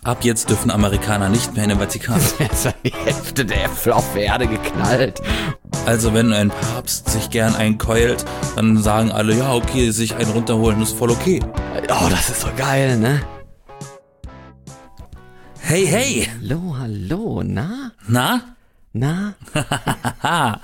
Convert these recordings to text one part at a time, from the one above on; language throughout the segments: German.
Ab jetzt dürfen Amerikaner nicht mehr in den Vatikan. Jetzt hat die Hälfte der Äpfel auf der Erde geknallt. Also wenn ein Papst sich gern einkeult, dann sagen alle, ja okay, sich einen runterholen, ist voll okay. Oh, das ist so geil, ne? Hey, hey! Hallo, na? Na? Na? Haha.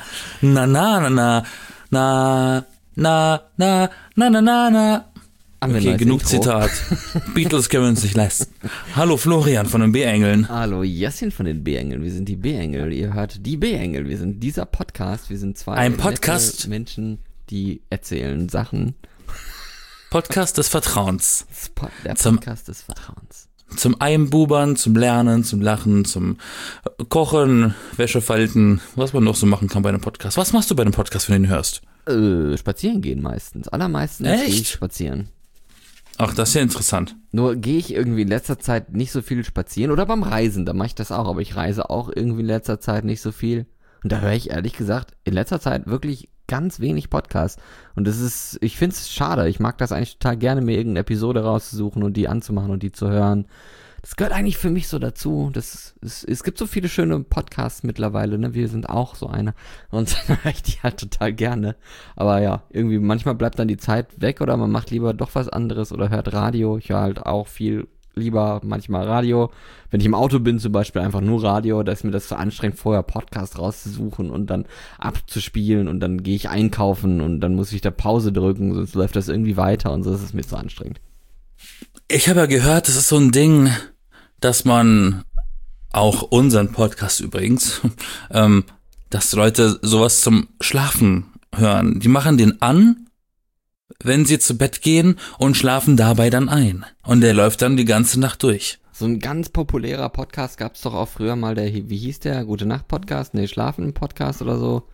Na. Okay, genug Intro. Zitat. Beatles können wir uns nicht leisten. Hallo Florian von den B-Engeln. Hallo, Jessin von den B-Engeln. Wir sind die B-Engel. Ihr hört die B-Engel. Wir sind dieser Podcast. Wir sind zwei Ein Podcast? nette Menschen, die erzählen Sachen. Podcast des Vertrauens. Der Zum- Podcast des Vertrauens. Zum Einbubern, zum Lernen, zum Lachen, zum Kochen, Wäsche falten, was man noch so machen kann bei einem Podcast. Was machst du bei einem Podcast, wenn du ihn hörst? Spazieren gehen meistens. Allermeistens Echt? gehe ich spazieren. Ach, das ist ja interessant. Nur gehe ich irgendwie in letzter Zeit nicht so viel spazieren. Oder beim Reisen, da mache ich das auch. Aber ich reise auch irgendwie in letzter Zeit nicht so viel. Und da höre ich ehrlich gesagt in letzter Zeit wirklich ganz wenig Podcasts. Und das ist, ich finde es schade. Ich mag das eigentlich total gerne, mir irgendeine Episode rauszusuchen und die anzumachen und die zu hören. Das gehört eigentlich für mich so dazu. Es gibt so viele schöne Podcasts mittlerweile, ne? Wir sind auch so eine. Und dann höre ich die halt total gerne. Aber ja, irgendwie manchmal bleibt dann die Zeit weg oder man macht lieber doch was anderes oder hört Radio. Ich höre halt auch viel lieber manchmal Radio. Wenn ich im Auto bin zum Beispiel einfach nur Radio, da ist mir das zu anstrengend, vorher Podcast rauszusuchen und dann abzuspielen und dann gehe ich einkaufen und dann muss ich da Pause drücken, sonst läuft das irgendwie weiter und so, das ist mir zu anstrengend. Ich habe ja gehört, das ist so ein Ding, dass man auch unseren Podcast übrigens, dass Leute sowas zum Schlafen hören. Die machen den an, wenn sie zu Bett gehen und schlafen dabei dann ein. Und der läuft dann die ganze Nacht durch. So ein ganz populärer Podcast gab's doch auch früher mal, wie hieß der? Gute Nacht Podcast? Nee, Schlafen Podcast oder so.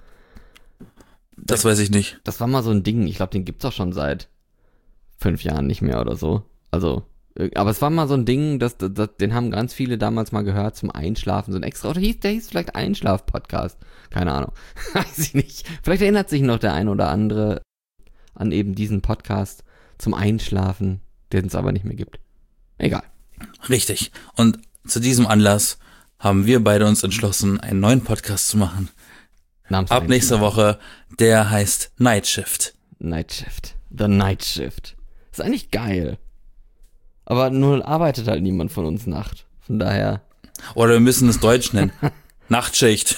Das weiß ich nicht. Das war mal so ein Ding. Ich glaube, den gibt's auch schon seit 5 Jahren nicht mehr oder so. Also, aber es war mal so ein Ding, den haben ganz viele damals mal gehört zum Einschlafen. So ein extra, oder der hieß vielleicht Einschlaf-Podcast. Keine Ahnung. Weiß ich nicht. Vielleicht erinnert sich noch der ein oder andere an eben diesen Podcast zum Einschlafen, den es aber nicht mehr gibt. Egal. Richtig. Und zu diesem Anlass haben wir beide uns entschlossen, einen neuen Podcast zu machen. Namens Ab nächster Woche. Der heißt Night Shift. Night Shift. The Night Shift. Ist eigentlich geil. Aber nur arbeitet halt niemand von uns Nacht. Von daher. Oder wir müssen es deutsch nennen. Nachtschicht.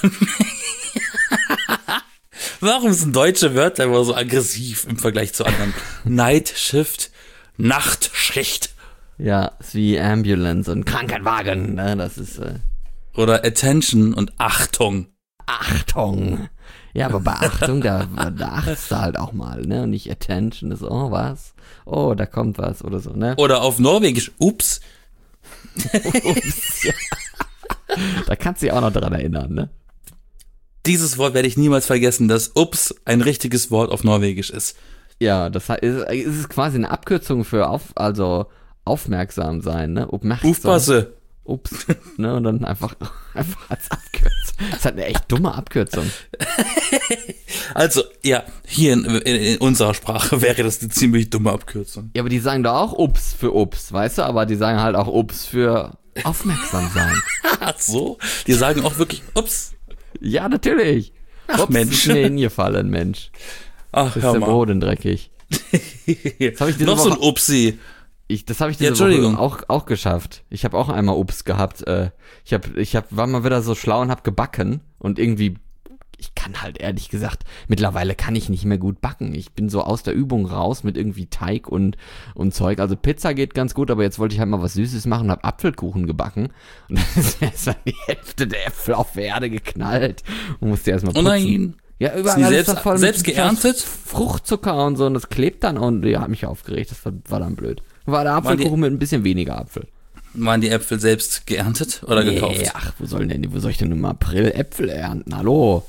Warum sind deutsche Wörter immer so aggressiv im Vergleich zu anderen? Night Shift, Nachtschicht. Ja, ist wie Ambulance und Krankenwagen. Ne? Das ist Oder Attention und Achtung. Achtung. Ja, aber bei Achtung, da achtest du halt auch mal, ne? Und nicht Attention, das ist, oh, was? Oh, da kommt was oder so, ne? Oder auf Norwegisch, ups. Ups, ja. Da kannst du dich auch noch dran erinnern, ne? Dieses Wort werde ich niemals vergessen, dass ups ein richtiges Wort auf Norwegisch ist. Ja, das ist quasi eine Abkürzung für aufmerksam sein, ne? Aufmerksam. Aufpasse. Ups, ne? Und dann einfach als Abkürzung. Das ist halt eine echt dumme Abkürzung. Also, ja, hier in unserer Sprache wäre das eine ziemlich dumme Abkürzung. Ja, aber die sagen doch auch Ups für Ups, weißt du? Aber die sagen halt auch Ups für aufmerksam sein. Ach so? Die sagen auch wirklich ups. Ja, natürlich. Ach, Ups, Mensch. ist mir hingefallen, Mensch. Ach, Ist hör der mal. Boden dreckig. hab ich diese Noch so ein Woche- Upsi. Das habe ich Ja, diese Woche Entschuldigung. auch geschafft. Ich habe auch einmal Ups gehabt. War mal wieder so schlau und habe gebacken und irgendwie, ich kann halt ehrlich gesagt, mittlerweile kann ich nicht mehr gut backen. Ich bin so aus der Übung raus mit irgendwie Teig und Zeug. Also Pizza geht ganz gut, aber jetzt wollte ich halt mal was Süßes machen und habe Apfelkuchen gebacken. Und dann ist dann die Hälfte der Äpfel auf der Erde geknallt und musste erstmal Oh putzen. nein. Ja, überall die ist selbst- das voll mit selbst geerntet? Fruchtzucker und so und das klebt dann und ja, hat mich aufgeregt. Das war dann blöd. War der Apfelkuchen mit ein bisschen weniger Apfel. Waren die Äpfel selbst geerntet oder gekauft? Nee, ach, wo soll ich denn im April Äpfel ernten? Hallo?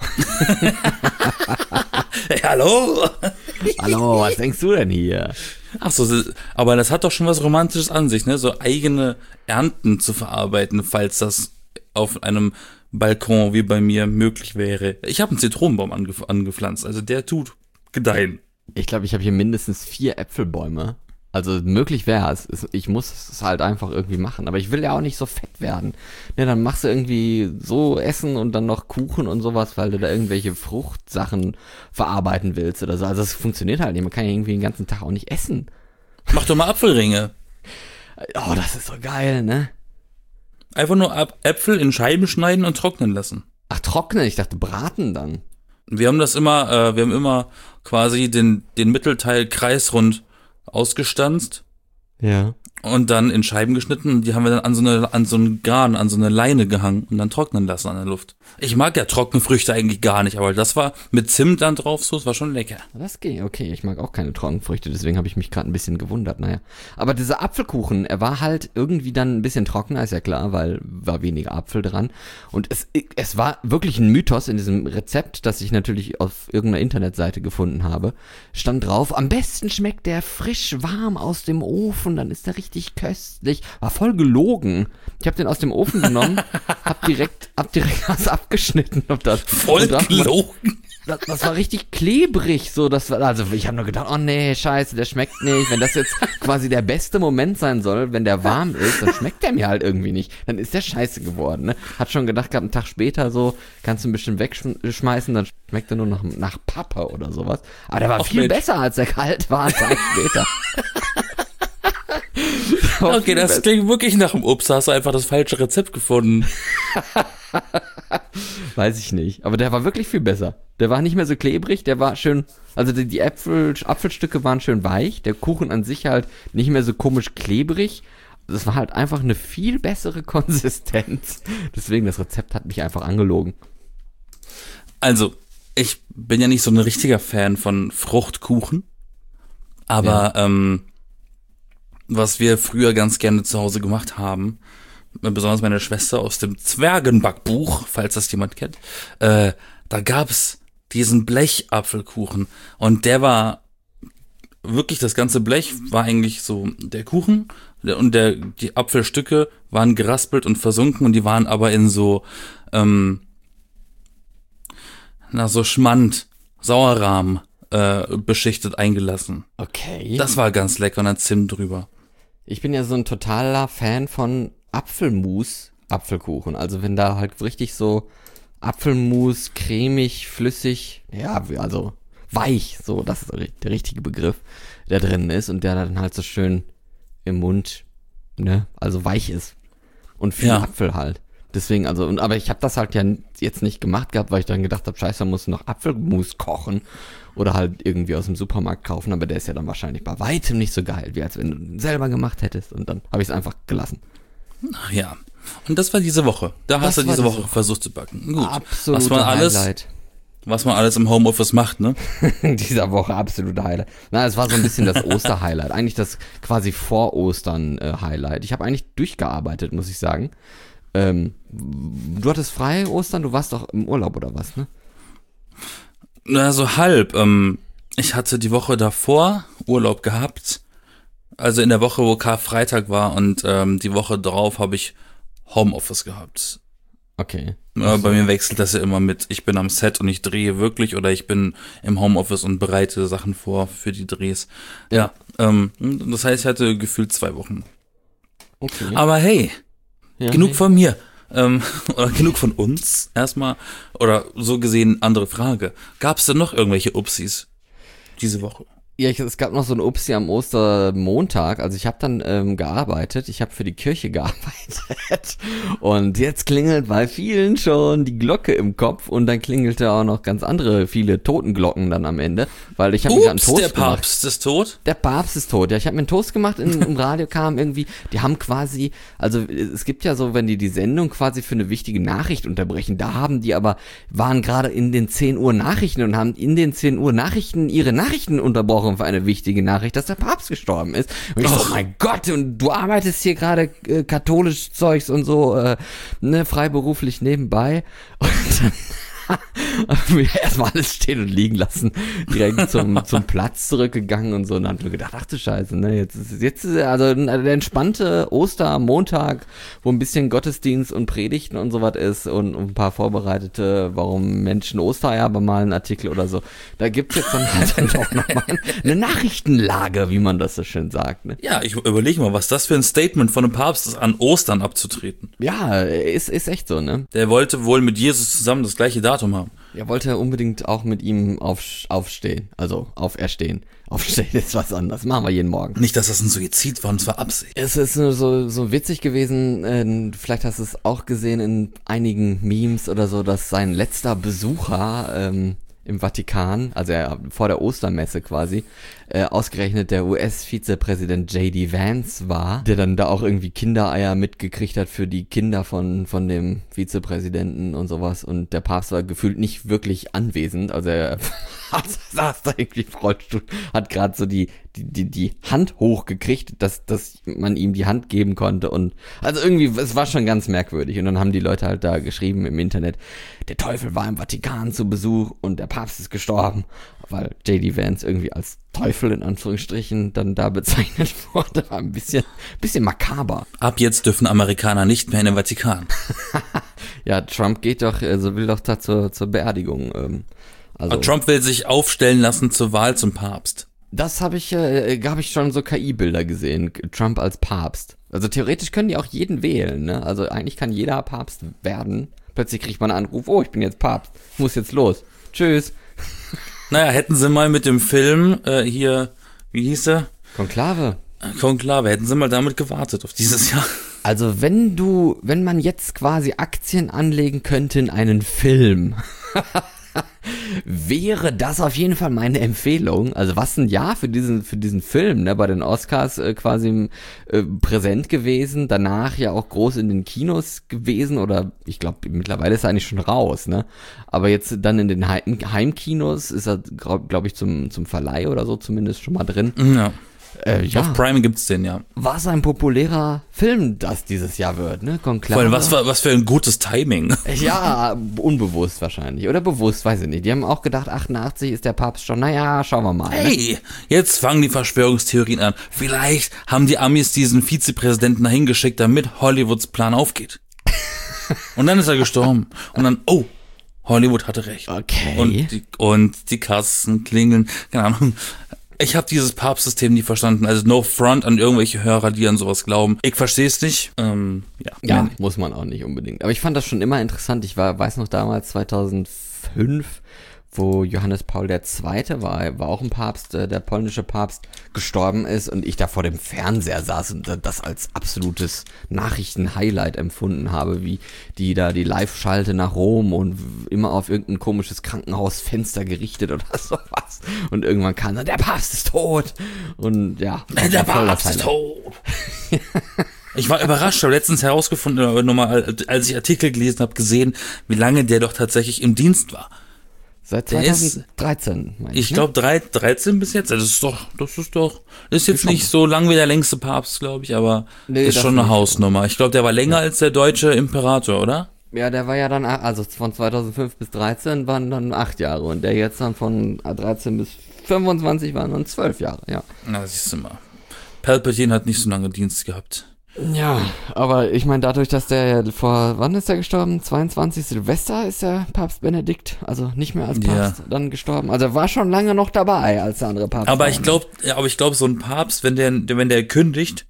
Hey, hallo? Hallo, was denkst du denn hier? Ach so, aber das hat doch schon was Romantisches an sich, ne? So eigene Ernten zu verarbeiten, falls das auf einem Balkon wie bei mir möglich wäre. Ich habe einen Zitronenbaum angepflanzt, also der tut gedeihen. Ich glaube, ich habe hier mindestens 4 Äpfelbäume Also möglich wäre es. Ich muss es halt einfach irgendwie machen. Aber ich will ja auch nicht so fett werden. Ne, dann machst du irgendwie so Essen und dann noch Kuchen und sowas, weil du da irgendwelche Fruchtsachen verarbeiten willst oder so. Also das funktioniert halt nicht. Man kann ja irgendwie den ganzen Tag auch nicht essen. Mach doch mal Apfelringe. Oh, das ist so geil, ne? Einfach nur Äpfel in Scheiben schneiden und trocknen lassen. Ach, trocknen? Ich dachte braten dann. Wir haben immer quasi den Mittelteil kreisrund ausgestanzt Ja. und dann in Scheiben geschnitten und die haben wir dann an so einen Garn, an so eine Leine gehangen und dann trocknen lassen an der Luft. Ich mag ja Trockenfrüchte eigentlich gar nicht, aber das war mit Zimt dann drauf, so, das war schon lecker. Das geht, okay. Ich mag auch keine Trockenfrüchte, deswegen habe ich mich gerade ein bisschen gewundert, naja. Aber dieser Apfelkuchen, er war halt irgendwie dann ein bisschen trockener, ist ja klar, weil war weniger Apfel dran. Und es war wirklich ein Mythos in diesem Rezept, das ich natürlich auf irgendeiner Internetseite gefunden habe. Stand drauf, am besten schmeckt der frisch warm aus dem Ofen, dann ist der richtig köstlich. War voll gelogen. Ich habe den aus dem Ofen genommen, hab direkt was abgeschnitten. Voll gelogen. Das war richtig klebrig, so, also ich habe nur gedacht, oh nee, scheiße, der schmeckt nicht. Wenn das jetzt quasi der beste Moment sein soll, wenn der warm ist, dann schmeckt der mir halt irgendwie nicht. Dann ist der scheiße geworden, ne? Hat schon gedacht gehabt, einen Tag später so, kannst du ein bisschen wegschmeißen, dann schmeckt er nur nach Pappe oder sowas. Aber der war viel besser, als er kalt war, einen Tag später. Okay, das klingt wirklich nach dem Obst, da hast du einfach das falsche Rezept gefunden. Weiß ich nicht, aber der war wirklich viel besser. Der war nicht mehr so klebrig, der war schön, also die Apfelstücke waren schön weich, der Kuchen an sich halt nicht mehr so komisch klebrig. Das war halt einfach eine viel bessere Konsistenz. Deswegen, das Rezept hat mich einfach angelogen. Also, ich bin ja nicht so ein richtiger Fan von Fruchtkuchen, aber was wir früher ganz gerne zu Hause gemacht haben, besonders meine Schwester aus dem Zwergenbackbuch, falls das jemand kennt, da gab's diesen Blechapfelkuchen und der war wirklich, das ganze Blech war eigentlich so der Kuchen und die Apfelstücke waren geraspelt und versunken und die waren aber in so so Schmand, Sauerrahm beschichtet eingelassen. Okay. Das war ganz lecker und dann Zimt drüber. Ich bin ja so ein totaler Fan von Apfelmus, Apfelkuchen. Also wenn da halt richtig so Apfelmus, cremig, flüssig, ja, also weich, so, das ist der richtige Begriff, der drin ist und der dann halt so schön im Mund, ne, also weich ist. Und viel Apfel halt. Deswegen, also, aber ich habe das halt ja jetzt nicht gemacht gehabt, weil ich dann gedacht habe, scheiße, man muss noch Apfelmus kochen oder halt irgendwie aus dem Supermarkt kaufen, aber der ist ja dann wahrscheinlich bei weitem nicht so geil, wie als wenn du ihn selber gemacht hättest und dann habe ich es einfach gelassen. Ach ja, und das war diese Woche. Da hast du diese Woche versucht zu backen. Gut. Absolute Highlight. Was man alles im Homeoffice macht, ne? Dieser Woche absolute Highlight. Na, es war so ein bisschen das Oster-Highlight. Eigentlich das quasi vor Ostern-Highlight. Ich habe eigentlich durchgearbeitet, muss ich sagen. Du hattest frei Ostern, du warst doch im Urlaub oder was, ne? Na, so halb. Ich hatte die Woche davor Urlaub gehabt. Also in der Woche, wo Karfreitag war und die Woche drauf habe ich Homeoffice gehabt. Okay. Bei mir wechselt das ja immer mit, ich bin am Set und ich drehe wirklich oder ich bin im Homeoffice und bereite Sachen vor für die Drehs. Ja, das heißt, ich hatte gefühlt 2 Wochen. Okay. Aber hey, genug von mir. Oder genug von uns erstmal. Oder so gesehen, andere Frage. Gab es denn noch irgendwelche Upsis diese Woche? Ja, es gab noch so ein Upsi am Ostermontag. Also ich habe dann gearbeitet. Ich habe für die Kirche gearbeitet. Und jetzt klingelt bei vielen schon die Glocke im Kopf. Und dann klingelte auch noch ganz andere, viele Totenglocken dann am Ende. Weil ich habe mir gerade einen Toast der gemacht. Papst ist tot? Der Papst ist tot. Ja, ich habe mir einen Toast gemacht. Im Radio kam irgendwie, die haben quasi, also es gibt ja so, wenn die Sendung quasi für eine wichtige Nachricht unterbrechen, da haben die aber, waren gerade in den 10 Uhr Nachrichten und haben in den 10 Uhr Nachrichten ihre Nachrichten unterbrochen für eine wichtige Nachricht, dass der Papst gestorben ist. Und ich so, oh mein Gott, und du arbeitest hier gerade katholisch Zeugs und so, ne, freiberuflich nebenbei. Und dann Erstmal alles stehen und liegen lassen, direkt zum Platz zurückgegangen und so, und dann haben wir gedacht, ach du Scheiße, ne, jetzt ist also der entspannte Ostermontag, wo ein bisschen Gottesdienst und Predigten und sowas ist und ein paar vorbereitete, warum Menschen Ostereier bemalen Artikel oder so. Da gibt's jetzt dann halt auch nochmal eine Nachrichtenlage, wie man das so schön sagt, ne? Ja, ich überlege mal, was das für ein Statement von einem Papst ist, an Ostern abzutreten. Ja, ist echt so, ne? Der wollte wohl mit Jesus zusammen das gleiche Datum haben. Er wollte unbedingt auch mit ihm aufstehen, also auferstehen. Aufstehen ist was anderes, machen wir jeden Morgen. Nicht, dass das ein Suizid war, und es war Absicht. Es ist nur so witzig gewesen, vielleicht hast du es auch gesehen in einigen Memes oder so, dass sein letzter Besucher im Vatikan, also vor der Ostermesse quasi, ausgerechnet der US-Vizepräsident J.D. Vance war, der dann da auch irgendwie Kindereier mitgekriegt hat für die Kinder von dem Vizepräsidenten und sowas, und der Papst war gefühlt nicht wirklich anwesend, also er saß da irgendwie im Rollstuhl, hat gerade so die Hand hochgekriegt, dass man ihm die Hand geben konnte, und also irgendwie, es war schon ganz merkwürdig, und dann haben die Leute halt da geschrieben im Internet, der Teufel war im Vatikan zu Besuch und der Papst ist gestorben, weil J.D. Vance irgendwie als Teufel in Anführungsstrichen dann da bezeichnet wurde, war ein bisschen makaber. Ab jetzt dürfen Amerikaner nicht mehr in den Vatikan. Ja, Trump will doch da zur Beerdigung. Also Trump will sich aufstellen lassen zur Wahl zum Papst. das habe ich schon so KI-Bilder gesehen, Trump als Papst. Also theoretisch können die auch jeden wählen, ne? Also eigentlich kann jeder Papst werden. Plötzlich kriegt man einen Anruf, oh, ich bin jetzt Papst, muss jetzt los. Tschüss. Naja, hätten sie mal mit dem Film hier, wie hieß er? Konklave, hätten sie mal damit gewartet auf dieses Jahr. Also wenn man jetzt quasi Aktien anlegen könnte in einen Film, wäre das auf jeden Fall meine Empfehlung. Also was ein Jahr für diesen Film, ne, bei den Oscars quasi präsent gewesen, danach ja auch groß in den Kinos gewesen, oder ich glaube mittlerweile ist er eigentlich schon raus, ne? Aber jetzt dann in den Heimkinos ist er, glaube ich, zum Verleih oder so zumindest schon mal drin. Ja. Auf Prime gibt's den, ja. Was ein populärer Film das dieses Jahr wird, ne? Konklave. Was für ein gutes Timing. Ja, unbewusst wahrscheinlich. Oder bewusst, weiß ich nicht. Die haben auch gedacht, 88 ist der Papst schon. Naja, schauen wir mal. Hey, ne? Jetzt fangen die Verschwörungstheorien an. Vielleicht haben die Amis diesen Vizepräsidenten dahin geschickt, damit Hollywoods Plan aufgeht. Und dann ist er gestorben. Und dann, oh, Hollywood hatte recht. Okay. Und die Kassen klingeln. Keine Ahnung. Ich habe dieses Papstsystem nie verstanden. Also no front an irgendwelche Hörer, die an sowas glauben. Ich verstehe es nicht. Ja, muss man auch nicht unbedingt. Aber ich fand das schon immer interessant. Ich weiß noch damals 2005, wo Johannes Paul II. war auch ein Papst, der polnische Papst, gestorben ist, und ich da vor dem Fernseher saß und das als absolutes Nachrichten-Highlight empfunden habe, wie die da die Live-Schalte nach Rom und immer auf irgendein komisches Krankenhausfenster gerichtet oder sowas. Und irgendwann kam dann, der Papst ist tot! Und ja. Der Papst ist tot! Ich war überrascht, habe letztens herausgefunden, aber nochmal, als ich Artikel gelesen habe, gesehen, wie lange der doch tatsächlich im Dienst war. Seit 2013, meine ich glaube 13 bis jetzt. Das ist jetzt nicht so lang wie der längste Papst, glaube ich, aber ist schon eine Hausnummer. Ich glaube, der war länger als der deutsche Imperator, oder? Ja, der war ja dann, also von 2005 bis 13 waren dann 8 Jahre, und der jetzt dann von 13 bis 25 waren dann 12 Jahre, ja. Na, siehst du mal. Palpatine hat nicht so lange Dienst gehabt. Ja, aber ich meine, dadurch, dass der wann ist der gestorben? 22. Silvester ist der Papst Benedikt, also nicht mehr als Papst dann gestorben. Also er war schon lange noch dabei als der andere Papst. Aber ich glaube, so ein Papst, wenn der kündigt,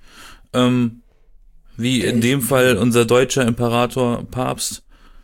wie in dem Fall unser deutscher Imperator Papst,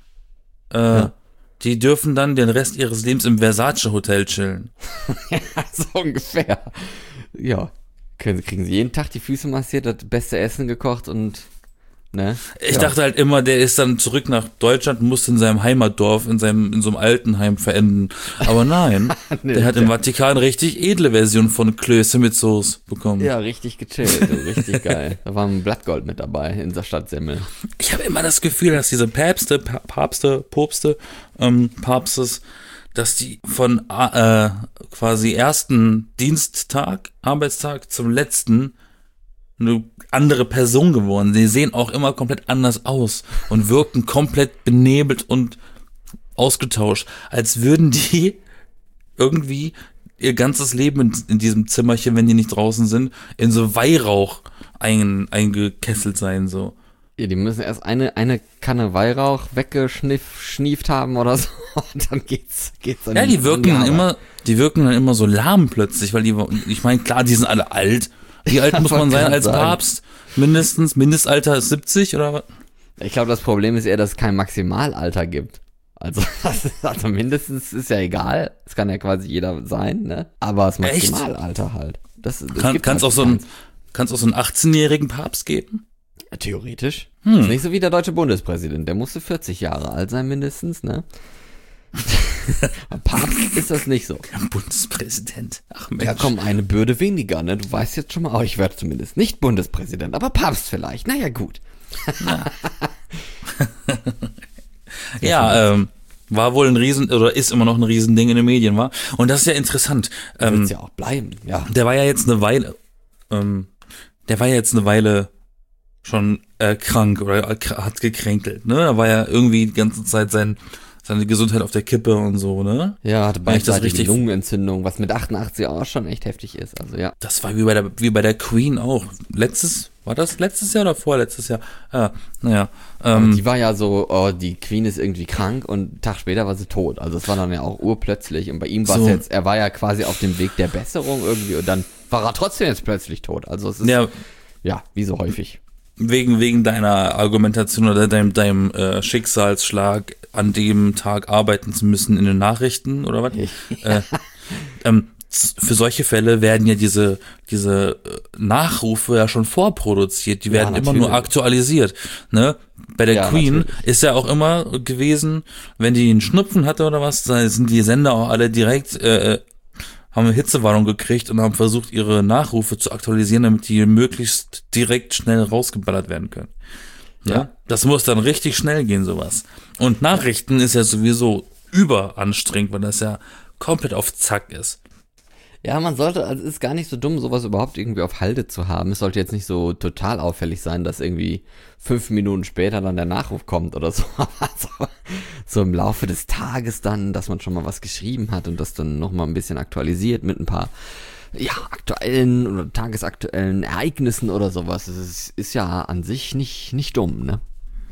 die dürfen dann den Rest ihres Lebens im Versace Hotel chillen. Ja, so ungefähr. Ja. Kriegen sie jeden Tag die Füße massiert, das beste Essen gekocht und, ne? Ich dachte halt immer, der ist dann zurück nach Deutschland und musste in seinem Heimatdorf, in so einem Altenheim verenden. Aber nein, nee, der hat im Vatikan richtig edle Version von Klöße mit Soße bekommen. Ja, richtig gechillt, richtig geil. Da war ein Blattgold mit dabei in der Stadtsemmel. Ich habe immer das Gefühl, dass diese Papstes, dass die von quasi ersten Arbeitstag zum letzten eine andere Person geworden. Sie sehen auch immer komplett anders aus und wirken komplett benebelt und ausgetauscht, als würden die irgendwie ihr ganzes Leben in diesem Zimmerchen, wenn die nicht draußen sind, in so Weihrauch eingekesselt sein, so. Ja, die müssen erst eine Kanne Weihrauch weggeschnieft haben oder so. Und dann geht's dann. Ja, die wirken dann immer so lahm plötzlich, weil ich meine, klar, die sind alle alt. Wie alt muss man sein als Papst? Mindestalter ist 70 oder was? Ich glaube, das Problem ist eher, dass es kein Maximalalter gibt. Also mindestens ist ja egal. Es kann ja quasi jeder sein, ne? Aber das Maximalalter halt. Das kannst auch so einen 18-jährigen Papst geben? Ja, theoretisch. Das ist nicht so wie der deutsche Bundespräsident. Der musste 40 Jahre alt sein mindestens, ne? Papst ist das nicht so. Bundespräsident. Ach Mensch. Ja, komm, eine Bürde weniger, ne? Du weißt jetzt schon mal, ich werde zumindest nicht Bundespräsident, aber Papst vielleicht. Naja, gut. Ja, war wohl ist immer noch ein Riesending in den Medien, war. Und das ist ja interessant. Wird's ja auch bleiben, ja. Der war ja jetzt eine Weile schon krank oder hat gekränkelt, ne? Da war ja irgendwie die ganze Zeit seine Gesundheit auf der Kippe und so, ne? Ja, hatte beidseitige Lungenentzündung, was mit 88 auch schon echt heftig ist, also ja. Das war wie bei der Queen auch. War das letztes Jahr oder vorletztes Jahr? Naja. Die war ja so, die Queen ist irgendwie krank und einen Tag später war sie tot. Also das war dann ja auch urplötzlich. Und bei ihm war es jetzt, er war ja quasi auf dem Weg der Besserung irgendwie und dann war er trotzdem jetzt plötzlich tot. Also es ist, ja wie so häufig. Wegen deiner Argumentation oder deinem Schicksalsschlag, an dem Tag arbeiten zu müssen in den Nachrichten oder was? Für solche Fälle werden ja diese Nachrufe ja schon vorproduziert, die werden immer nur aktualisiert, ne? Bei der Queen natürlich. Ist ja auch immer gewesen, wenn die einen Schnupfen hatte oder was, da sind die Sender auch alle direkt, haben eine Hitzewarnung gekriegt und haben versucht, ihre Nachrufe zu aktualisieren, damit die möglichst direkt schnell rausgeballert werden können. Ja? Das muss dann richtig schnell gehen, sowas. Und Nachrichten ist ja sowieso überanstrengend, weil das ja komplett auf Zack ist. Ja, also es ist gar nicht so dumm, sowas überhaupt irgendwie auf Halde zu haben. Es sollte jetzt nicht so total auffällig sein, dass irgendwie 5 Minuten später dann der Nachruf kommt oder so. So im Laufe des Tages dann, dass man schon mal was geschrieben hat und das dann nochmal ein bisschen aktualisiert mit ein paar, aktuellen oder tagesaktuellen Ereignissen oder sowas. Es ist ja an sich nicht dumm, ne?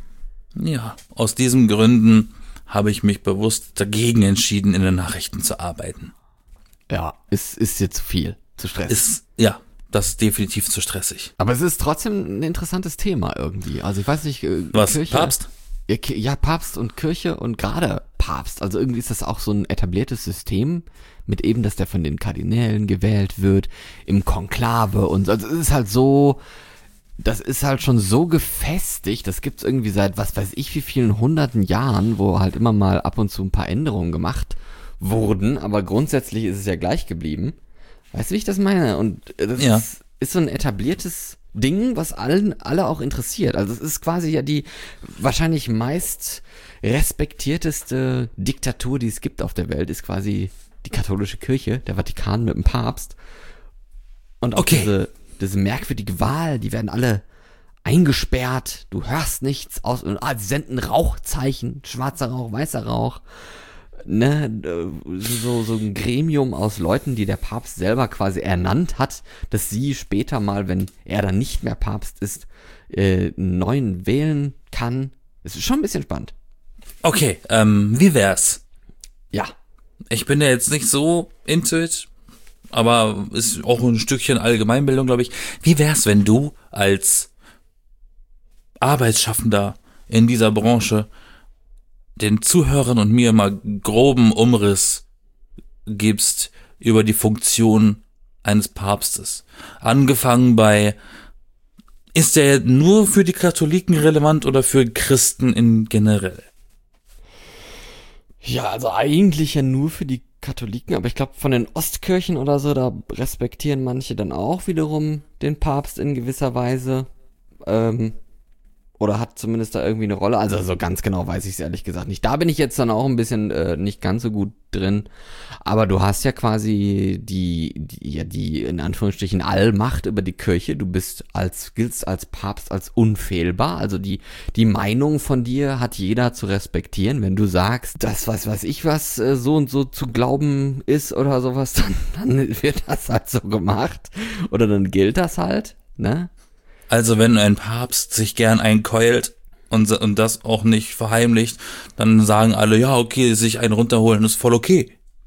Ja, aus diesen Gründen habe ich mich bewusst dagegen entschieden, in den Nachrichten zu arbeiten. Ja, ist dir zu viel, zu stressig. Das ist definitiv zu stressig. Aber es ist trotzdem ein interessantes Thema irgendwie. Also ich weiß nicht, was, Kirche, Papst? Ja, Papst und Kirche und gerade Papst. Also irgendwie ist das auch so ein etabliertes System mit eben, dass der von den Kardinälen gewählt wird, im Konklave und so. Also es ist halt so, das ist halt schon so gefestigt, das gibt's irgendwie seit was weiß ich wie vielen hunderten Jahren, wo halt immer mal ab und zu ein paar Änderungen gemacht wurden, aber grundsätzlich ist es ja gleich geblieben. Weißt du, wie ich das meine? Und das ist so ein etabliertes Ding, was alle auch interessiert. Also es ist quasi ja die wahrscheinlich meist respektierteste Diktatur, die es gibt auf der Welt, ist quasi die katholische Kirche, der Vatikan mit dem Papst. Und auch diese merkwürdige Wahl, die werden alle eingesperrt, du hörst nichts aus, sie senden Rauchzeichen, schwarzer Rauch, weißer Rauch. Ne, so ein Gremium aus Leuten, die der Papst selber quasi ernannt hat, dass sie später mal, wenn er dann nicht mehr Papst ist, einen neuen wählen kann. Es ist schon ein bisschen spannend. Okay, wie wär's? Ja. Ich bin ja jetzt nicht so into it, aber ist auch ein Stückchen Allgemeinbildung, glaube ich. Wie wär's, wenn du als Arbeitsschaffender in dieser Branche den Zuhörern und mir mal groben Umriss gibst über die Funktion eines Papstes. Angefangen bei, ist der nur für die Katholiken relevant oder für Christen in generell? Ja, also eigentlich ja nur für die Katholiken, aber ich glaube von den Ostkirchen oder so, da respektieren manche dann auch wiederum den Papst in gewisser Weise. Oder hat zumindest da irgendwie eine Rolle. Also so ganz genau weiß ich es ehrlich gesagt nicht. Da bin ich jetzt dann auch ein bisschen nicht ganz so gut drin. Aber du hast ja quasi die in Anführungsstrichen Allmacht über die Kirche. Du giltst als Papst als unfehlbar. Also die Meinung von dir hat jeder zu respektieren. Wenn du sagst, das weiß ich was so und so zu glauben ist oder sowas, dann wird das halt so gemacht. Oder dann gilt das halt, ne? Also wenn ein Papst sich gern einkeult und das auch nicht verheimlicht, dann sagen alle, ja, okay, sich einen runterholen ist voll okay.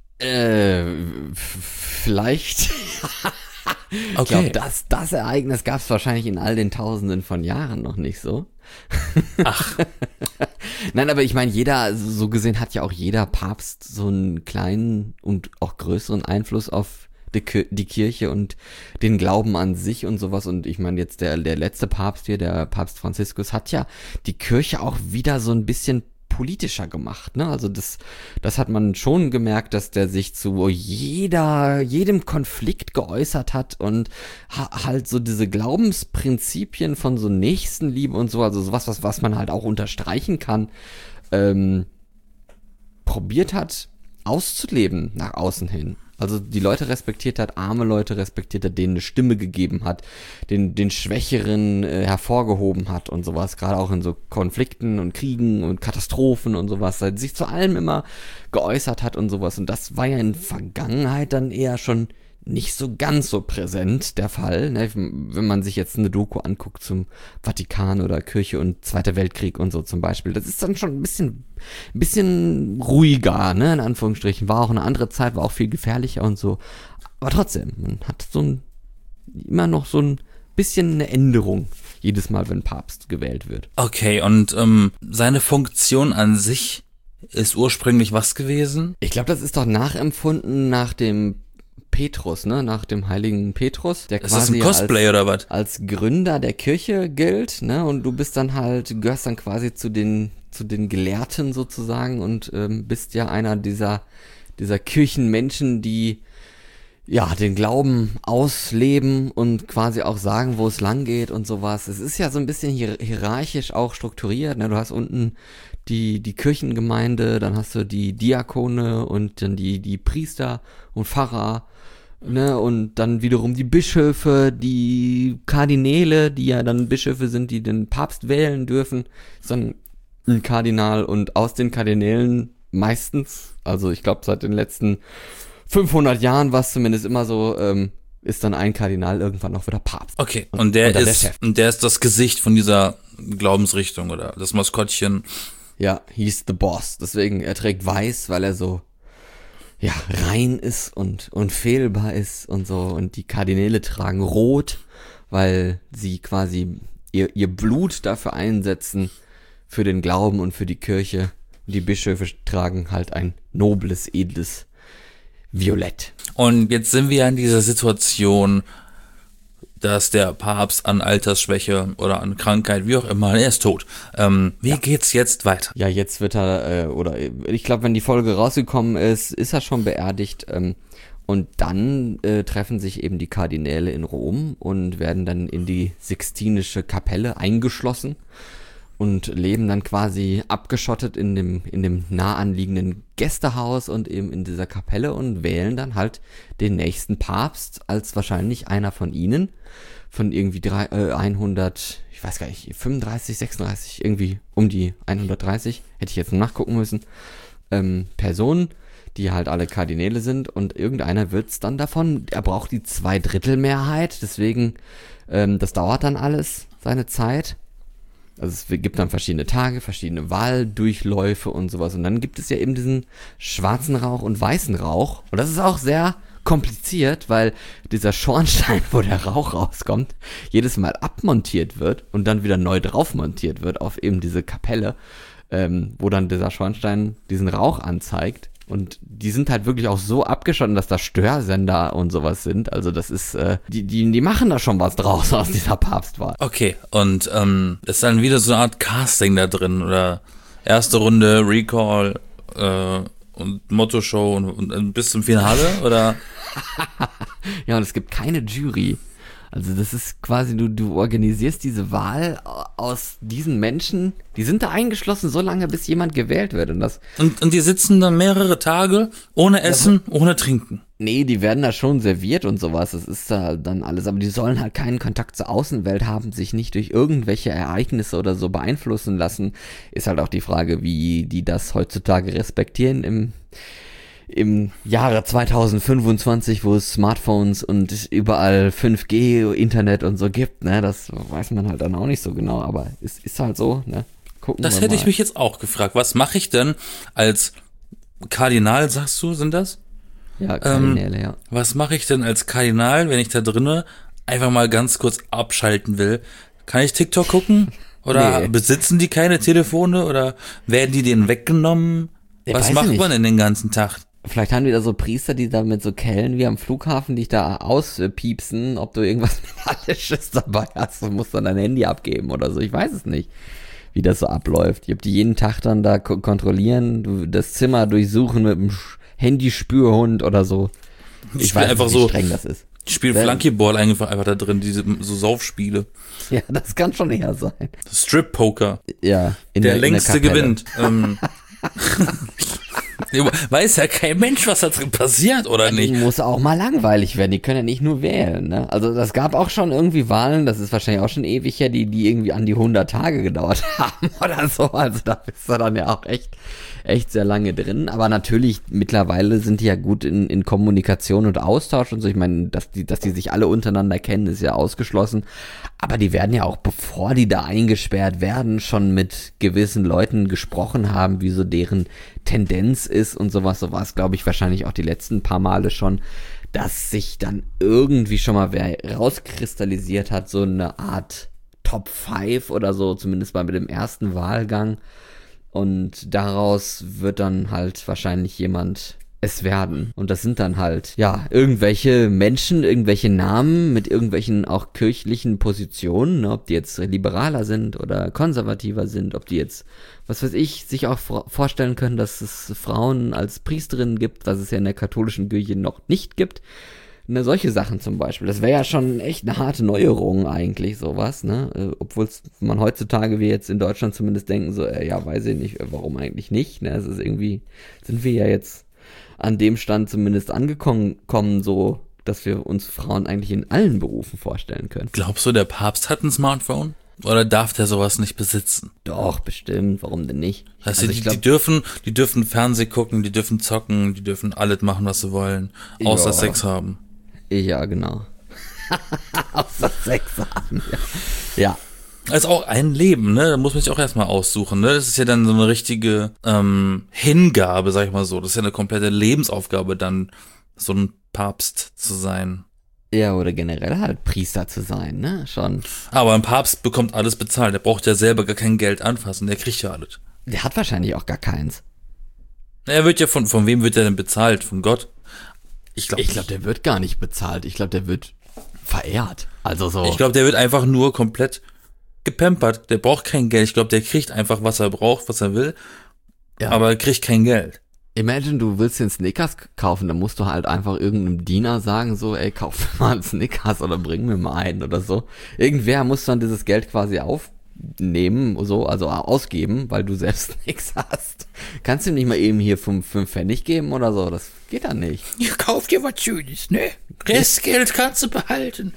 Vielleicht. Okay. Ich glaube, das Ereignis gab es wahrscheinlich in all den Tausenden von Jahren noch nicht so. Ach. Nein, aber ich meine, so gesehen hat ja auch jeder Papst so einen kleinen und auch größeren Einfluss auf die Kirche und den Glauben an sich und sowas. Und ich meine, jetzt der letzte Papst hier, der Papst Franziskus, hat ja die Kirche auch wieder so ein bisschen politischer gemacht, ne? Also das hat man schon gemerkt, dass der sich zu jedem Konflikt geäußert hat und halt so diese Glaubensprinzipien von so Nächstenliebe und so, also sowas, was man halt auch unterstreichen kann, probiert hat auszuleben nach außen hin. Also die Leute respektiert hat, arme Leute respektiert hat, denen eine Stimme gegeben hat, den Schwächeren hervorgehoben hat und sowas, gerade auch in so Konflikten und Kriegen und Katastrophen und sowas, sich zu allem immer geäußert hat und sowas. Und das war ja in Vergangenheit dann eher schon nicht so ganz so präsent der Fall, ne? Wenn man sich jetzt eine Doku anguckt zum Vatikan oder Kirche und Zweiter Weltkrieg und so zum Beispiel. Das ist dann schon ein bisschen ruhiger, ne, in Anführungsstrichen. War auch eine andere Zeit, war auch viel gefährlicher und so. Aber trotzdem, man hat immer noch so ein bisschen eine Änderung jedes Mal, wenn Papst gewählt wird. Okay, und seine Funktion an sich ist ursprünglich was gewesen? Ich glaube, das ist doch nachempfunden nach dem Petrus, ne, nach dem heiligen Petrus, der Ist das ein Cosplay oder was? Als Gründer der Kirche gilt, ne, und du gehörst dann quasi zu den Gelehrten sozusagen und bist ja einer dieser Kirchenmenschen, die ja den Glauben ausleben und quasi auch sagen, wo es lang geht und sowas. Es ist ja so ein bisschen hierarchisch auch strukturiert, ne, du hast unten die Kirchengemeinde, dann hast du die Diakone und dann die Priester und Pfarrer, ne, und dann wiederum die Bischöfe, die Kardinäle, die ja dann Bischöfe sind, die den Papst wählen dürfen, ist dann ein Kardinal und aus den Kardinälen meistens, also ich glaube seit den letzten 500 Jahren war es zumindest immer so, ist dann ein Kardinal irgendwann noch wieder Papst. Okay, und der ist das Gesicht von dieser Glaubensrichtung oder das Maskottchen. Ja, he's the boss. Deswegen, er trägt weiß, weil er so, ja, rein ist und unfehlbar ist und so. Und die Kardinäle tragen rot, weil sie quasi ihr Blut dafür einsetzen, für den Glauben und für die Kirche. Und die Bischöfe tragen halt ein nobles, edles Violett. Und jetzt sind wir ja in dieser Situation, dass der Papst an Altersschwäche oder an Krankheit, wie auch immer, er ist tot. Wie geht's jetzt weiter? Ja, jetzt wird er, oder ich glaube, wenn die Folge rausgekommen ist, ist er schon beerdigt. Und dann treffen sich eben die Kardinäle in Rom und werden dann in die Sixtinische Kapelle eingeschlossen und leben dann quasi abgeschottet in dem nah anliegenden Gästehaus und eben in dieser Kapelle und wählen dann halt den nächsten Papst als wahrscheinlich einer von ihnen, von irgendwie 100, ich weiß gar nicht, 35, 36, irgendwie um die 130, hätte ich jetzt noch nachgucken müssen, Personen, die halt alle Kardinäle sind und irgendeiner wird's dann davon, er braucht die 2/3 deswegen, das dauert dann alles seine Zeit. Also es gibt dann verschiedene Tage, verschiedene Wahldurchläufe und sowas. Und dann gibt es ja eben diesen schwarzen Rauch und weißen Rauch. Und das ist auch sehr kompliziert, weil dieser Schornstein, wo der Rauch rauskommt, jedes Mal abmontiert wird und dann wieder neu drauf montiert wird auf eben diese Kapelle, wo dann dieser Schornstein diesen Rauch anzeigt. Und die sind halt wirklich auch so abgeschottet, dass da Störsender und sowas sind. Also das ist, die machen da schon was draus aus dieser Papstwahl. Okay, und ist dann wieder so eine Art Casting da drin oder erste Runde, Recall und Motto-Show und bis zum Finale, oder? Ja, und es gibt keine Jury. Also das ist quasi, du organisierst diese Wahl aus diesen Menschen, die sind da eingeschlossen so lange, bis jemand gewählt wird. Und die sitzen dann mehrere Tage ohne Essen, ohne Trinken. Nee, die werden da schon serviert und sowas, das ist da dann alles, aber die sollen halt keinen Kontakt zur Außenwelt haben, sich nicht durch irgendwelche Ereignisse oder so beeinflussen lassen. Ist halt auch die Frage, wie die das heutzutage respektieren im Jahre 2025, wo es Smartphones und überall 5G, Internet und so gibt, ne, das weiß man halt dann auch nicht so genau, aber es ist halt so, ne, gucken wir mal. Das hätte ich mich jetzt auch gefragt. Was mache ich denn als Kardinal, sagst du, sind das? Ja, Kardinäle, ja. Was mache ich denn als Kardinal, wenn ich da drinne einfach mal ganz kurz abschalten will? Kann ich TikTok gucken? Oder besitzen die keine Telefone? Oder werden die denen weggenommen? Was macht man denn den ganzen Tag? Vielleicht haben die da so Priester, die da mit so Kellen wie am Flughafen dich da auspiepsen, ob du irgendwas Metallisches dabei hast und musst dann dein Handy abgeben oder so. Ich weiß es nicht, wie das so abläuft. Ich hab die jeden Tag dann da kontrollieren, das Zimmer durchsuchen mit dem Handyspürhund oder so. Ich weiß einfach nicht, wie streng das ist. Ich spiele Flunkyball einfach da drin, diese so Saufspiele. Ja, das kann schon eher sein. Strip-Poker. Ja. Der längste gewinnt. Weiß ja kein Mensch, was da drin passiert, oder nicht? Muss auch mal langweilig werden, die können ja nicht nur wählen, ne? Also das gab auch schon irgendwie Wahlen, das ist wahrscheinlich auch schon ewig her, die irgendwie an die 100 Tage gedauert haben oder so, also da bist du dann ja auch echt sehr lange drin, aber natürlich mittlerweile sind die ja gut in Kommunikation und Austausch und so, ich meine, dass die sich alle untereinander kennen, ist ja ausgeschlossen, aber die werden ja auch, bevor die da eingesperrt werden, schon mit gewissen Leuten gesprochen haben, wie so deren Tendenz ist und sowas, so war es, glaube ich, wahrscheinlich auch die letzten paar Male schon, dass sich dann irgendwie schon mal wer rauskristallisiert hat, so eine Art Top 5 oder so, zumindest mal mit dem ersten Wahlgang. Und daraus wird dann halt wahrscheinlich jemand es werden. Und das sind dann halt, ja, irgendwelche Menschen, irgendwelche Namen mit irgendwelchen auch kirchlichen Positionen, ne, ob die jetzt liberaler sind oder konservativer sind, ob die jetzt, was weiß ich, sich auch vorstellen können, dass es Frauen als Priesterinnen gibt, was es ja in der katholischen Kirche noch nicht gibt. Ne, solche Sachen zum Beispiel. Das wäre ja schon echt eine harte Neuerung eigentlich, sowas, ne? Obwohl man heutzutage, wie jetzt in Deutschland zumindest denken, so, ja, weiß ich nicht, warum eigentlich nicht, ne? Es ist irgendwie, sind wir ja jetzt an dem Stand zumindest angekommen, so, dass wir uns Frauen eigentlich in allen Berufen vorstellen können. Glaubst du, der Papst hat ein Smartphone? Oder darf der sowas nicht besitzen? Doch, bestimmt. Warum denn nicht? Also die dürfen Fernseh gucken, die dürfen zocken, die dürfen alles machen, was sie wollen, außer Sex haben. Ja, genau. Außer Sex haben, ja. Also auch ein Leben, ne? Da muss man sich auch erstmal aussuchen, ne? Das ist ja dann so eine richtige Hingabe, sag ich mal so. Das ist ja eine komplette Lebensaufgabe, dann so ein Papst zu sein. Ja, oder generell halt Priester zu sein, ne? Schon. Aber ein Papst bekommt alles bezahlt. Der braucht ja selber gar kein Geld anfassen. Der kriegt ja alles. Der hat wahrscheinlich auch gar keins. Er wird ja von wem wird er denn bezahlt? Von Gott? Ich glaube, der wird gar nicht bezahlt. Ich glaube, der wird verehrt. Also so. Ich glaube, der wird einfach nur komplett gepampert. Der braucht kein Geld. Ich glaube, der kriegt einfach, was er braucht, was er will. Ja. Aber er kriegt kein Geld. Imagine, du willst den Snickers kaufen, dann musst du halt einfach irgendeinem Diener sagen, so, ey, kauf mir mal einen Snickers oder bring mir mal einen oder so. Irgendwer muss dann dieses Geld quasi aufnehmen, so, also ausgeben, weil du selbst nichts hast. Kannst du ihm nicht mal eben hier 5 Pfennig geben oder so? Das geht dann nicht. Ja, kauf dir was Schönes, ne? Restgeld kannst du behalten.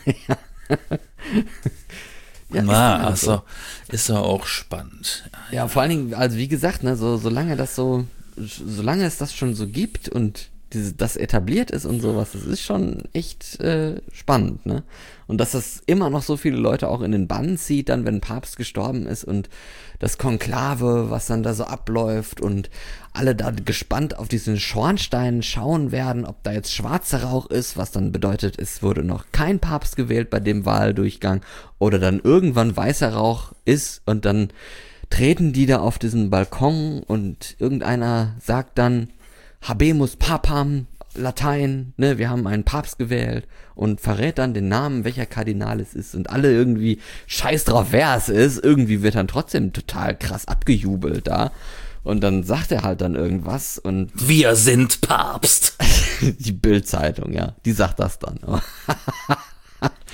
Ja, also ist ja auch spannend. Ja, vor allen Dingen, also wie gesagt, ne, solange es das schon so gibt und das etabliert ist und sowas, das ist schon echt spannend, ne? Und dass das immer noch so viele Leute auch in den Bann zieht, dann, wenn ein Papst gestorben ist und das Konklave, was dann da so abläuft und alle da gespannt auf diesen Schornstein schauen werden, ob da jetzt schwarzer Rauch ist, was dann bedeutet, es wurde noch kein Papst gewählt bei dem Wahldurchgang oder dann irgendwann weißer Rauch ist und dann treten die da auf diesen Balkon und irgendeiner sagt dann Habemus Papam, Latein, ne, wir haben einen Papst gewählt und verrät dann den Namen, welcher Kardinal es ist und alle irgendwie scheiß drauf, wer es ist, irgendwie wird dann trotzdem total krass abgejubelt da und dann sagt er halt dann irgendwas und wir sind Papst. Die Bild-Zeitung, ja, die sagt das dann.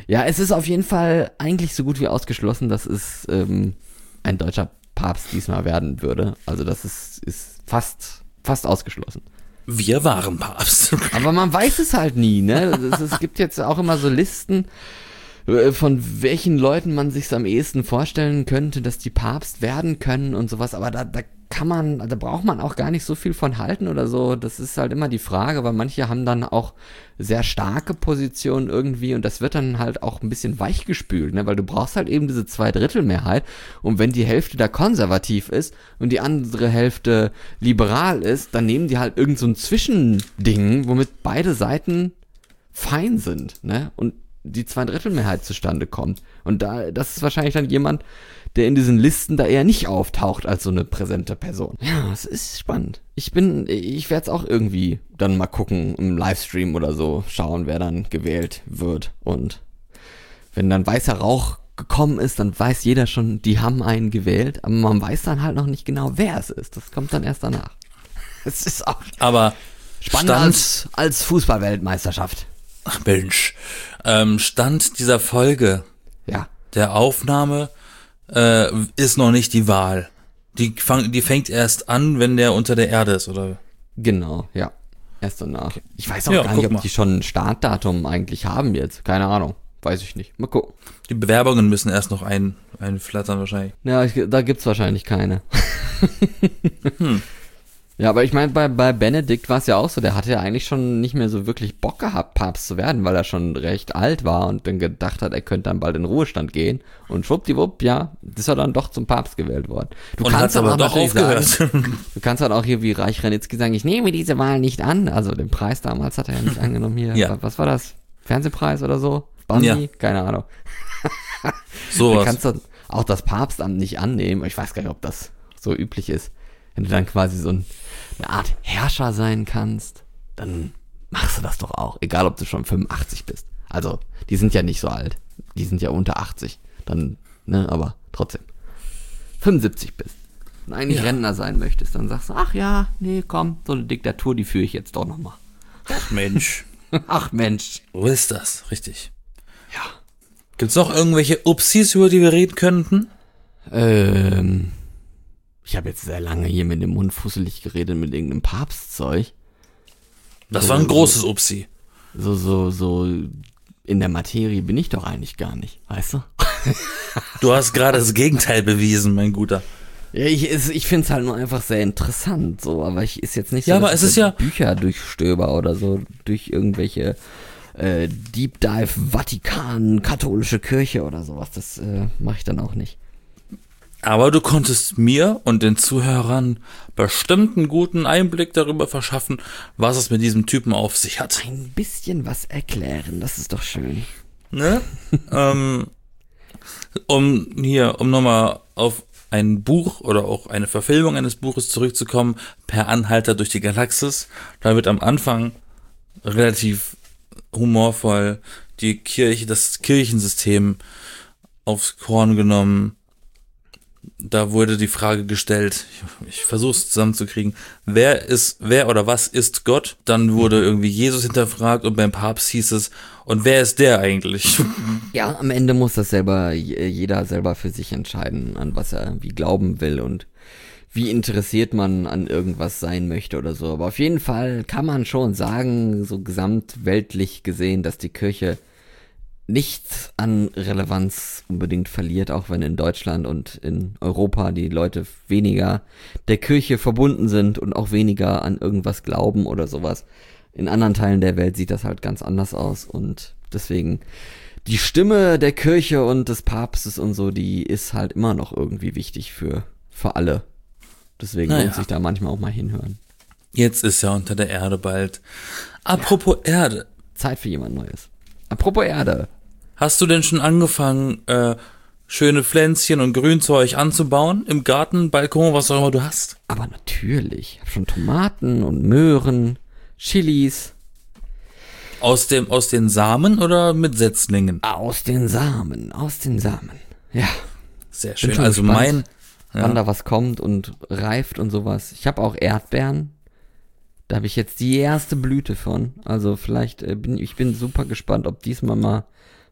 Ja, es ist auf jeden Fall eigentlich so gut wie ausgeschlossen, dass es ein deutscher Papst diesmal werden würde. Also das ist fast ausgeschlossen. Wir waren Papst. Aber man weiß es halt nie, ne? Es gibt jetzt auch immer so Listen, von welchen Leuten man sich am ehesten vorstellen könnte, dass die Papst werden können und sowas. Aber da braucht man auch gar nicht so viel von halten oder so. Das ist halt immer die Frage, weil manche haben dann auch sehr starke Positionen irgendwie und das wird dann halt auch ein bisschen weichgespült, ne? Weil du brauchst halt eben diese Zweidrittelmehrheit und wenn die Hälfte da konservativ ist und die andere Hälfte liberal ist, dann nehmen die halt irgend so ein Zwischending, womit beide Seiten fein sind, ne? Und die Zweidrittelmehrheit zustande kommt. Und das ist wahrscheinlich dann jemand, der in diesen Listen da eher nicht auftaucht als so eine präsente Person. Ja, es ist spannend. Ich werde es auch irgendwie dann mal gucken, im Livestream oder so, schauen, wer dann gewählt wird. Und wenn dann weißer Rauch gekommen ist, dann weiß jeder schon, die haben einen gewählt, aber man weiß dann halt noch nicht genau, wer es ist. Das kommt dann erst danach. Es ist auch Aber spannender als Fußball-Weltmeisterschaft. Ach Mensch, Stand dieser Folge, Ja. der Aufnahme, ist noch nicht die Wahl. Die fängt erst an, wenn der unter der Erde ist, oder? Genau, ja. Erst danach. Okay. Ich weiß auch Ja, gar nicht, guck ob mal. die schon ein Startdatum eigentlich haben jetzt. Keine Ahnung. Weiß ich nicht. Mal gucken. Die Bewerbungen müssen erst noch einflattern wahrscheinlich. Ja, da gibt's wahrscheinlich keine. Ja, aber ich meine, bei Benedikt war es ja auch so, der hatte ja eigentlich schon nicht mehr so wirklich Bock gehabt, Papst zu werden, weil er schon recht alt war und dann gedacht hat, er könnte dann bald in Ruhestand gehen. Und schwuppdiwupp, ja, ist er dann doch zum Papst gewählt worden. Und hat's aber doch aufgehört. Du kannst halt auch hier wie Reich Ranitzky sagen, ich nehme diese Wahl nicht an. Also den Preis damals hat er ja nicht angenommen hier. Ja. Was war das? Fernsehpreis oder so? Bambi? Ja. Keine Ahnung. Du Sowas. kannst dann auch das Papstamt nicht annehmen. Ich weiß gar nicht, ob das so üblich ist. Wenn du dann quasi so eine Art Herrscher sein kannst, dann machst du das doch auch. Egal, ob du schon 85 bist. Also, die sind ja nicht so alt. Die sind ja unter 80. Dann, ne, aber trotzdem. 75 bist und eigentlich Rentner sein möchtest, dann sagst du, ach ja, nee, komm, so eine Diktatur, die führe ich jetzt doch nochmal. Ach Mensch, Ach Mensch. wo ist das? Richtig. Ja. Gibt's noch irgendwelche Upsis, über die wir reden könnten? Ich habe jetzt sehr lange hier mit dem Mund fusselig geredet mit irgendeinem Papstzeug. Das war ein großes Upsi. So in der Materie bin ich doch eigentlich gar nicht, weißt du? Du hast gerade das Gegenteil bewiesen, mein Guter. Ja, ich finde es halt nur einfach sehr interessant, so, aber ich ist jetzt nicht so, Ja, aber dass es ich ist ja- Bücher durchstöber oder so, durch irgendwelche Deep Dive Vatikan, katholische Kirche oder sowas, das mache ich dann auch nicht. Aber du konntest mir und den Zuhörern bestimmt einen guten Einblick darüber verschaffen, was es mit diesem Typen auf sich hat. Ein bisschen was erklären, das ist doch schön. Ne? Um nochmal auf ein Buch oder auch eine Verfilmung eines Buches zurückzukommen, Per Anhalter durch die Galaxis. Da wird am Anfang relativ humorvoll das Kirchensystem aufs Korn genommen. Da wurde die Frage gestellt, ich versuche es zusammenzukriegen, wer oder was ist Gott? Dann wurde irgendwie Jesus hinterfragt und beim Papst hieß es, und wer ist der eigentlich? Ja, am Ende muss das jeder selber für sich entscheiden, an was er wie glauben will und wie interessiert man an irgendwas sein möchte oder so. Aber auf jeden Fall kann man schon sagen, so gesamtweltlich gesehen, dass die Kirche nichts an Relevanz unbedingt verliert, auch wenn in Deutschland und in Europa die Leute weniger der Kirche verbunden sind und auch weniger an irgendwas glauben oder sowas. In anderen Teilen der Welt sieht das halt ganz anders aus und deswegen die Stimme der Kirche und des Papstes und so, die ist halt immer noch irgendwie wichtig für alle. Deswegen lohnt sich da manchmal auch mal hinhören. Jetzt ist er unter der Erde bald. Apropos Erde. Zeit für jemand Neues. Apropos Erde. Hast du denn schon angefangen, schöne Pflänzchen und Grünzeug anzubauen? Im Garten, Balkon, was auch immer du hast? Aber natürlich. Ich habe schon Tomaten und Möhren, Chilis. Aus den Samen oder mit Setzlingen? Aus den Samen. Ja. Sehr Bin schön. schon Also gespannt, ja. wann da was kommt und reift und sowas. Ich habe auch Erdbeeren. Da habe ich jetzt die erste Blüte von. Also vielleicht ich bin super gespannt, ob diesmal mal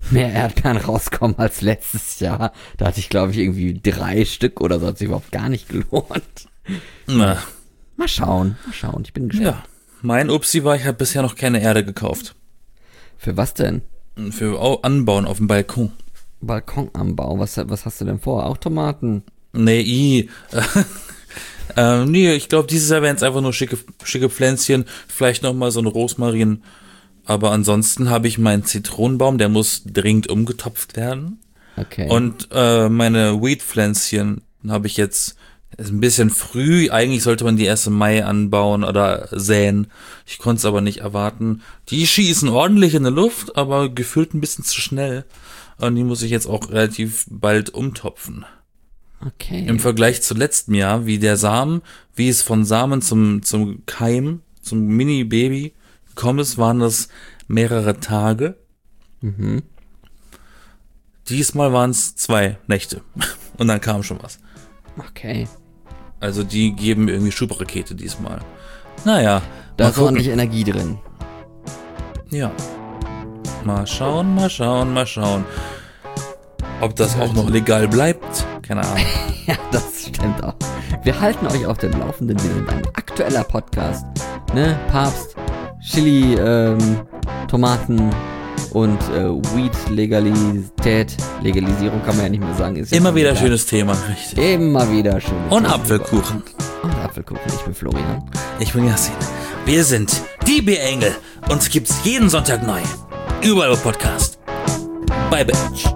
mehr Erdbeeren rauskommen als letztes Jahr. Da hatte ich, glaube ich, irgendwie 3 Stück oder so. Hat sich überhaupt gar nicht gelohnt. Na. Mal schauen. Ich bin gespannt. Ja, mein Upsi war, ich habe bisher noch keine Erde gekauft. Für was denn? Für Anbauen auf dem Balkon. Balkonanbau. Was hast du denn vor? Auch Tomaten? Nee, nee, ich glaube, dieses Jahr wären es einfach nur schicke Pflänzchen, vielleicht nochmal so ein Rosmarin. Aber ansonsten habe ich meinen Zitronenbaum, der muss dringend umgetopft werden. Okay. Und meine Weed-Pflänzchen habe ich jetzt, ist ein bisschen früh, eigentlich sollte man die erst im Mai anbauen oder säen. Ich konnte es aber nicht erwarten. Die schießen ordentlich in die Luft, aber gefühlt ein bisschen zu schnell. Und die muss ich jetzt auch relativ bald umtopfen. Okay. Im Vergleich zu letztem Jahr, wie es von Samen zum Keim, zum Mini-Baby gekommen ist, waren das mehrere Tage. Mhm. Diesmal waren es 2 Nächte. Und dann kam schon was. Okay. Also die geben irgendwie Schubrakete diesmal. Naja. Da ist ordentlich Energie drin. Ja. Mal schauen. Ob das auch noch legal bleibt, keine Ahnung. Ja, das stimmt auch. Wir halten euch auf dem Laufenden. Wir sind ein aktueller Podcast. Ne? Papst, Chili, Tomaten und Weed-Legalität. Legalisierung kann man ja nicht mehr sagen. Ist Immer wieder schönes Thema, richtig. Immer wieder schönes Und Thema. Apfelkuchen. Und Apfelkuchen. Ich bin Florian. Ich bin Yassin. Wir sind die B-Engel. Uns gibt's jeden Sonntag neu. Überall im Podcast. Bye, Bitch.